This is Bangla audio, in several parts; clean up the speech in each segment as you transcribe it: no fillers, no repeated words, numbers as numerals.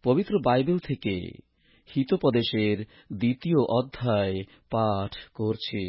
পবিত্র বাইবেল থেকে হিতোপদেশের ২য় অধ্যায় পাঠ করছি।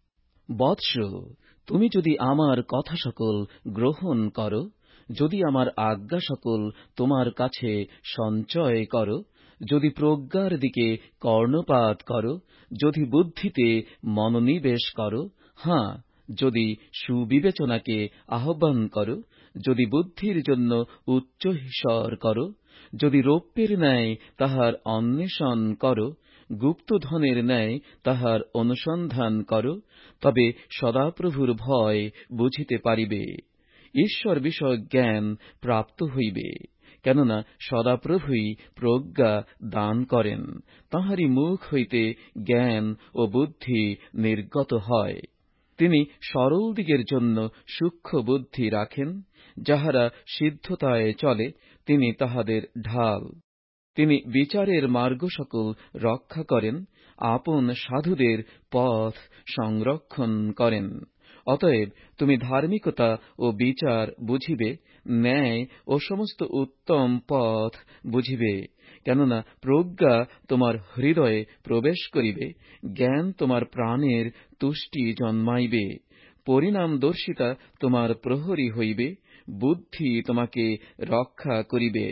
বৎস, তুমি যদি আমার কথা সকল গ্রহণ কর, যদি আমার আজ্ঞা সকল তোমার কাছে সঞ্চয় কর, যদি প্রজ্ঞার দিকে কর্ণপাত কর, যদি বুদ্ধিতে মনোনিবেশ কর, হ্যাঁ, যদি সুবিবেচনাকে আহ্বান কর, যদি বুদ্ধির জন্য উচ্চৈঃস্বর কর, যদি রৌপ্যের ন্যায় তাহার অন্বেষণ কর, গুপ্তধনের ন্যায় তাহার অনুসন্ধান কর, তবে সদাপ্রভুর ভয় বুঝিতে পারিবে, ঈশ্বর বিষয়ক জ্ঞান প্রাপ্ত হইবে। কেননা সদাপ্রভুই প্রজ্ঞা দান করেন, তাঁহারই মুখ হইতে জ্ঞান ও বুদ্ধি নির্গত হয়। তিনি সরলদিগের জন্য সূক্ষ্ম বুদ্ধি রাখেন, যাহারা সিদ্ধতায় চলে তিনি তাহাদের ঢাল। তিনি বিচারের মার্গ সকল রক্ষা করেন, আপন সাধুদের পথ সংরক্ষণ করেন। অতএব তুমি ধার্মিকতা ও বিচার বুঝিবে, ন্যায় ও সমস্ত উত্তম পথ বুঝিবে। কেননা প্রজ্ঞা তোমার হৃদয়ে প্রবেশ করিবে, জ্ঞান তোমার প্রাণের তুষ্টি জন্মাইবে, পরিণামদর্শিতা তোমার প্রহরী হইবে, বুদ্ধি তোমাকে রক্ষা করিবে।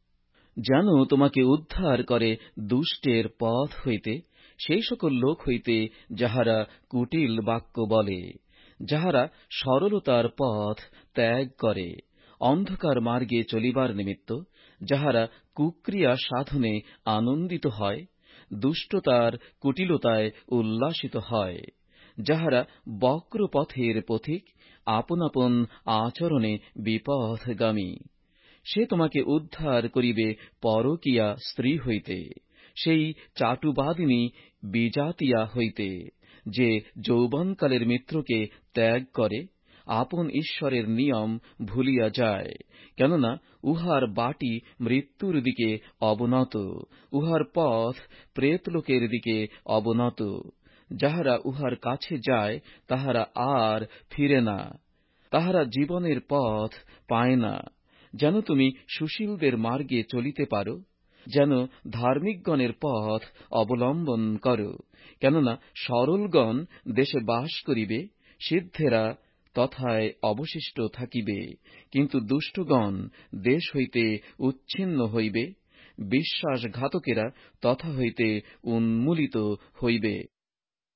যেন তোমাকে উদ্ধার করে দুষ্টের পথ হইতে, সেই সকল লোক হইতে যাহারা কুটিল বাক্য বলে, যাহারা সরলতার পথ ত্যাগ করে, অন্ধকার মার্গে চলিবার নিমিত্ত, যাহারা কুক্রিয়া সাধনে আনন্দিত হয়, দুষ্টতার কুটিলতায় উল্লাসিত হয়, যাহারা বক্র পথের পথিক, আপন আপন আচরণে বিপথগামী। সে তোমাকে উদ্ধার করিবে পরকীয়া স্ত্রী হইতে, সেই চাটুবাদিনী বিজাতিয়া হইতে, যে যৌবনকালের মিত্রকে ত্যাগ করে, আপন ঈশ্বরের নিয়ম ভুলিয়া যায়। কেননা উহার বাটি মৃত্যুর দিকে অবনত, উহার পথ প্রেতলোকের দিকে অবনত। যাহারা উহার কাছে যায় তাহারা আর ফিরে না, তাহারা জীবনের পথ পায় না। যেন তুমি সুশীলদের মার্গে চলিতে পারো, যেন ধার্মিকগণের পথ অবলম্বন কর। কেননা সরলগণ দেশে বাস করিবে, সিদ্ধেরা তথায় অবশিষ্ট থাকিবে, কিন্তু দুষ্টগণ দেশ হইতে উচ্ছিন্ন হইবে, বিশ্বাসঘাতকেরা তথা হইতে উন্মূলিত হইবে।